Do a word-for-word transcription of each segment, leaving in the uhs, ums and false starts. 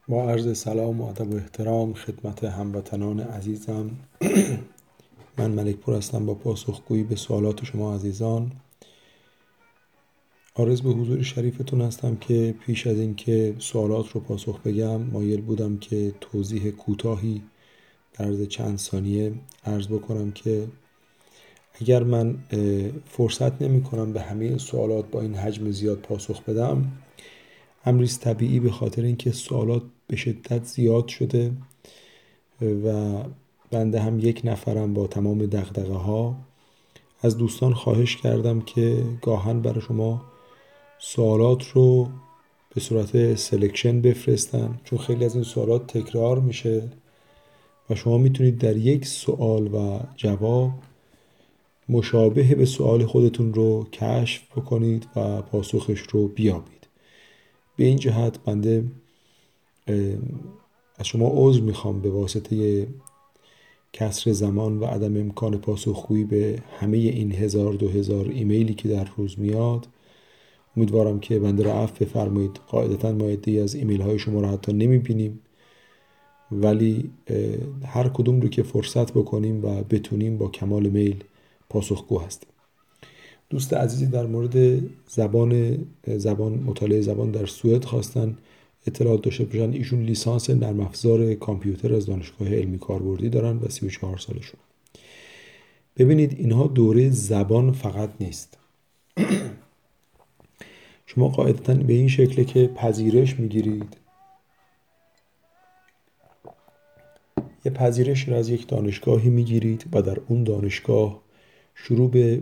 با عرض سلام و ادب و احترام خدمت هموطنان عزیزم. من ملک پور هستم با پاسخگویی به سوالات شما عزیزان. عارض به حضور شریفتون هستم که پیش از این که سوالات رو پاسخ بگم مایل بودم که توضیح کوتاهی در عرض چند ثانیه عرض بکنم که اگر من فرصت نمی کنم به همه سوالات با این حجم زیاد پاسخ بدم، امریست طبیعی به خاطر اینکه سوالات به شدت زیاد شده و بنده هم یک نفرم با تمام دغدغه ها، از دوستان خواهش کردم که گاهن برای شما سوالات رو به صورت سلکشن بفرستن، چون خیلی از این سوالات تکرار میشه و شما میتونید در یک سوال و جواب مشابه به سوال خودتون رو کشف بکنید و پاسخش رو بیابید. به این جهت بنده از شما عذر میخوام به واسطه کسر زمان و عدم امکان پاسخگویی به همه این هزار دو هزار ایمیلی که در روز میاد. امیدوارم که بنده را عفو بفرمایید. قاعدتا ما عده‌ای از ایمیل های شما را حتی نمیبینیم، ولی هر کدوم رو که فرصت بکنیم و بتونیم با کمال میل پاسخگو هستیم. دوست عزیزی در مورد زبان زبان مطالعه زبان در سوئد خواستن اطلاعات داشته باشن. ایشون لیسانس نرم افزار کامپیوتر از دانشگاه علمی کاربردی دارن و سی و چهار سالشون. ببینید، اینها دوره زبان فقط نیست. شما قاعدتاً به این شکله که پذیرش میگیرید، یه پذیرش رو از یک دانشگاهی میگیرید و در اون دانشگاه شروع به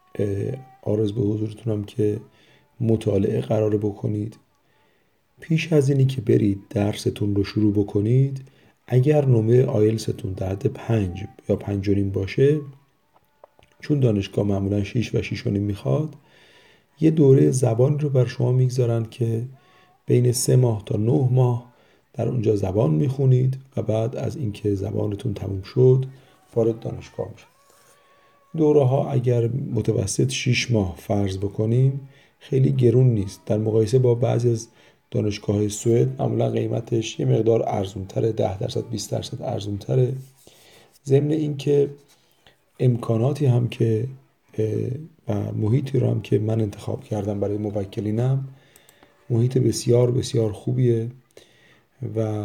عرض به حضورتونم که مطالعه قراره بکنید. پیش از اینی که برید درستون رو شروع بکنید، اگر نمره آیلتستون در حد پنج یا پنج و نیم باشه، چون دانشگاه معمولا شیش و شیش و نیم میخواد، یه دوره زبان رو بر شما میگذارن که بین سه ماه تا نه ماه در اونجا زبان میخونید و بعد از اینکه زبانتون تموم شد وارد دانشگاه میشید. دوره ها اگر متوسط شیش ماه فرض بکنیم خیلی گرون نیست. در مقایسه با بعضی از دانشگاه سوئد معمولا قیمتش یه مقدار ارزون تره، ده درصد بیست درصد ارزون تره. ضمن این که امکاناتی هم که و محیطی رو هم که من انتخاب کردم برای موکلینم محیط بسیار بسیار خوبیه و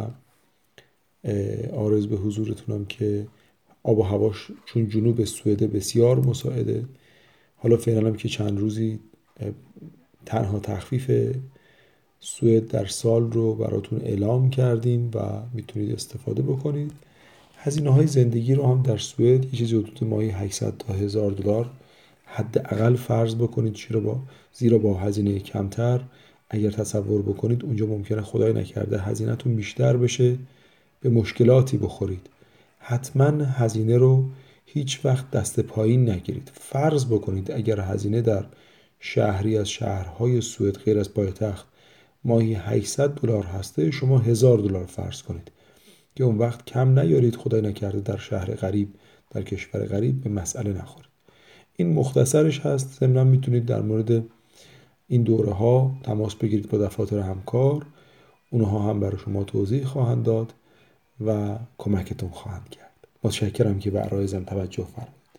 عرض به حضورتونم که آب و هواش چون جنوب سوئد بسیار مساعده. حالا فعلا هم که چند روزی تنها تخفیف سوئد در سال رو براتون اعلام کردیم و میتونید استفاده بکنید. هزینه های زندگی رو هم در سوئد یه چیزی حدود ماهی هشتصد تا هزار دلار حداقل فرض بکنید، چرا با زیرا با هزینه کمتر اگر تصور بکنید اونجا ممکنه خدای نکرده هزینه‌تون بیشتر بشه، به مشکلاتی بخورید. حتما هزینه رو هیچ وقت دست پایین نگیرید. فرض بکنید اگر هزینه در شهری از شهرهای سوئد غیر از پایتخت ماهی هشتصد دلار هسته، شما هزار دلار فرض کنید که اون وقت کم نیارید، خدای نکرده در شهر غریب در کشور غریب به مسئله نخورید. این مختصرش هست. ضمناً میتونید در مورد این دوره ها تماس بگیرید با دفاتر همکار، اونها هم برای شما توضیح خواهند داد و کمکتون خواهند کرد. متشکرم که به عرایزم توجه فرمودید.